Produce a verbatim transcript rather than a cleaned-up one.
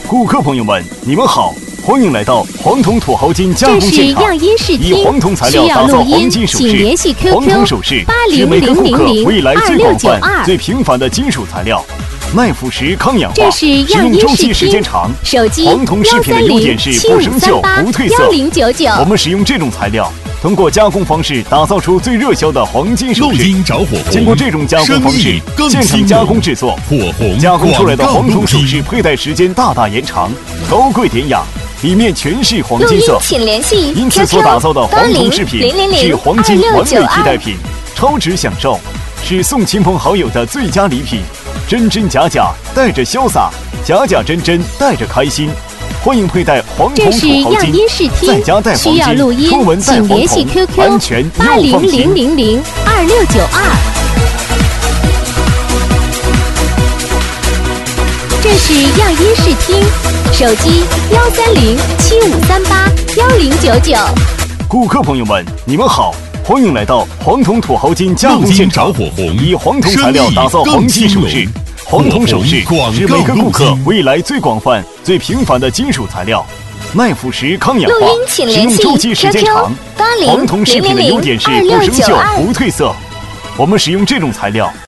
顾客朋友们，你们好，欢迎来到黄铜土豪金加工现场。 这是样音试听， 以黄铜材料打造黄金首饰，黄铜首饰是每个顾客未来最广泛、最频繁的金属材料。耐腐蚀、抗氧化，使用周期时间长。 手机黄铜饰品的优点是不生锈、不褪色。我们使用这种材料，通过加工方式打造出最热销的黄金首饰。经过这种加工方式，现场加工制作，加工出来的黄铜首饰佩戴时间大大延长，高贵典雅，里面全是黄金色。因此所打造的黄铜饰品是黄金完美替代品，超值享受，是送亲朋好友的最佳礼品。真真假假，带着潇洒；假假真真，带着开心。欢迎佩戴黄铜土豪金，在家戴黄金，出门戴黄铜，安全又放心。 八零零零零二六九二。这是样音试听，手机幺三零七五三八幺零九九。 顾客朋友们，你们好。欢迎来到黄铜土豪金加工现场，以黄铜材料打造黄金首饰。黄铜首饰是每个顾客未来最广泛、最频繁的金属材料，耐腐蚀、抗氧化，使用周期时间长。黄铜饰品的优点是不生锈、不褪色。我们使用这种材料，